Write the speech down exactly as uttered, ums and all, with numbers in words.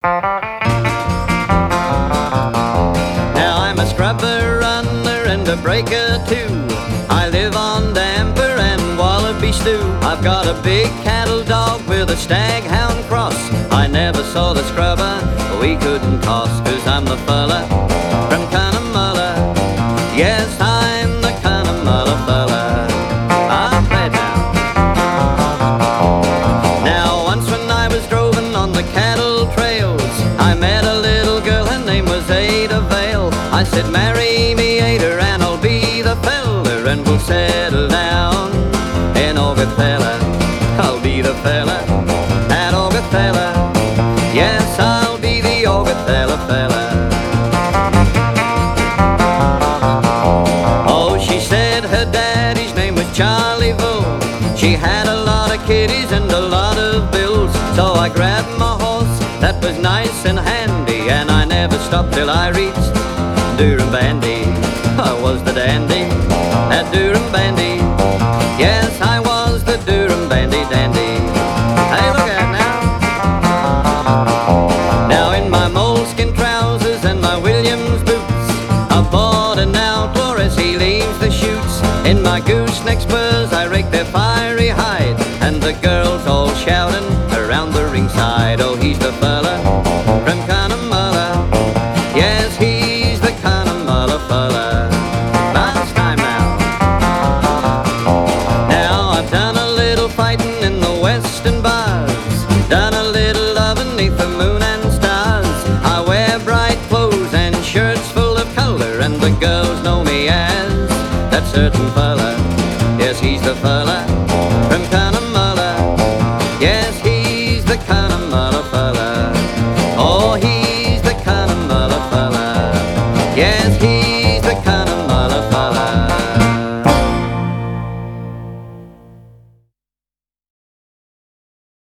Now I'm a scrubber, runner, and a breaker too. I live on damper and wallaby stew. I've got a big cattle dog with a stag-hound cross. I never saw the scrubber, we couldn't toss, 'cause I'm the fella from Cunnamulla. Yes, I'm the Cunnamulla fella. I'm played now. Now once when I was droving on the cattle trails, I met a little girl, her name was Ada Vale. I said, marry me, Ada, and I'll be the fella, and we'll settle down in Augathella. I'll be the fella at Augathella. Yes, I'll be the Augathella fella. Oh, she said her daddy's name was Charlie Bull. She had a lot of kiddies and a lot of bills. So I grabbed my horse, that was nice and handy, and I never stopped till I reached Durumbandy. I was the dandy at Durumbandy. Yes, I was the Durumbandy dandy. Hey, look at now. Now in my moleskin trousers and my Williams boots, I bought an outlaw as he leaves the chutes. In my gooseneck spurs I rake their fiery hide, and the girls all shouting around the ringside. Oh, he's the fella from Cunnamulla. Yes, he's the Cunnamulla fella. Last time now. Now I've done a little fighting in the western bars, done a little loving neath the moon and stars. I wear bright clothes and shirts full of color, and the girls know me as that certain fella